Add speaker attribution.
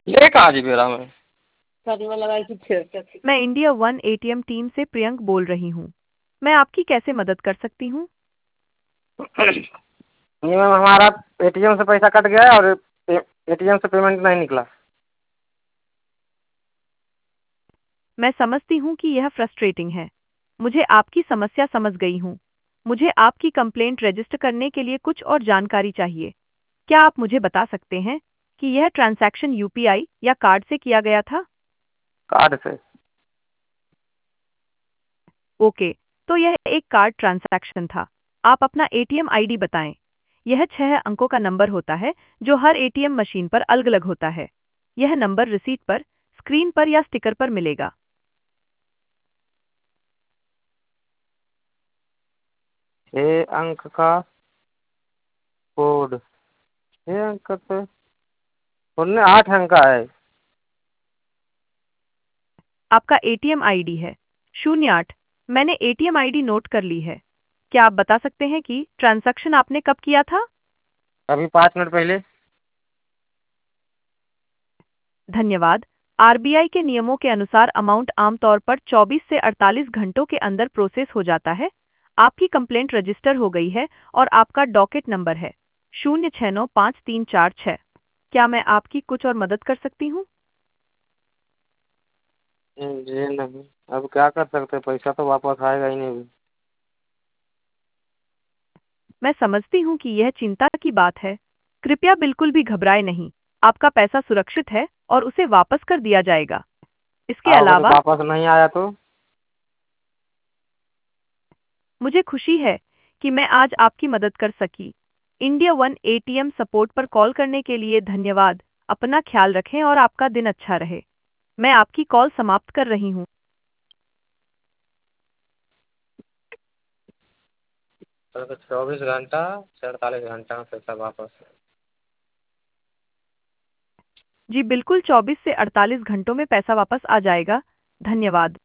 Speaker 1: ले कहाँ जी बेरा में कदमा लगाई थी फिर।
Speaker 2: मैं इंडिया वन एटीएम टीम से प्रियंक बोल रही हूँ। मैं आपकी कैसे मदद कर सकती हूँ?
Speaker 1: ये मैम हमारा एटीएम से पैसा कट गया है और एटीएम से पेमेंट नहीं निकला।
Speaker 2: मैं समझती हूँ कि यह फ्रस्ट्रेटिंग है। मुझे आपकी समस्या समझ गई हूँ। मुझे आपकी कंप्लेंट रजिस्टर करने के लिए कुछ और जानकारी चाहिए। क्या आप मुझे बता सकते हैं कि यह ट्रांजैक्शन यूपीआई या कार्ड से किया गया था?
Speaker 1: कार्ड से।
Speaker 2: ओके, तो यह एक कार्ड ट्रांजैक्शन था। आप अपना एटीएम आईडी बताएं। यह 6 अंकों का नंबर होता है जो हर एटीएम मशीन पर अलग-अलग होता है। यह नंबर रिसीट पर, स्क्रीन पर या स्टिकर पर मिलेगा।
Speaker 1: 6 अंक का कोड। 6 अंक से उनने 8 अंक का है।
Speaker 2: आपका एटीएम आईडी है 08। मैंने एटीएम आईडी नोट कर ली है। क्या आप बता सकते हैं कि ट्रांजैक्शन आपने कब किया था?
Speaker 1: अभी 5 मिनट पहले।
Speaker 2: धन्यवाद। आरबीआई के नियमों के अनुसार अमाउंट आमतौर पर 24 से 48 घंटों के अंदर प्रोसेस हो जाता है। आपकी कंप्लेंट रजिस्टर हो गई है और आपका डॉकेट नंबर है 0695346। क्या मैं आपकी कुछ और मदद कर सकती हूँ?
Speaker 1: जी नहीं। अब क्या कर सकते, पैसा तो वापस आएगा ही नहीं अभी।
Speaker 2: मैं समझती हूँ कि यह चिंता की बात है। कृपया बिल्कुल भी घबराए नहीं। आपका पैसा सुरक्षित है और उसे वापस कर दिया जाएगा। इसके
Speaker 1: हाँ, अगर
Speaker 2: अलावा
Speaker 1: वापस नहीं आया तो।
Speaker 2: मुझे खुशी है कि मैं आज आपकी मदद कर सकी। इंडिया वन एटीएम सपोर्ट पर कॉल करने के लिए धन्यवाद। अपना ख्याल रखें और आपका दिन अच्छा रहे। मैं आपकी कॉल समाप्त कर रही हूँ।
Speaker 1: 24 घंटा से 48 घंटा में पैसा वापस।
Speaker 2: जी बिल्कुल, 24 से 48 घंटों में पैसा वापस आ जाएगा। धन्यवाद।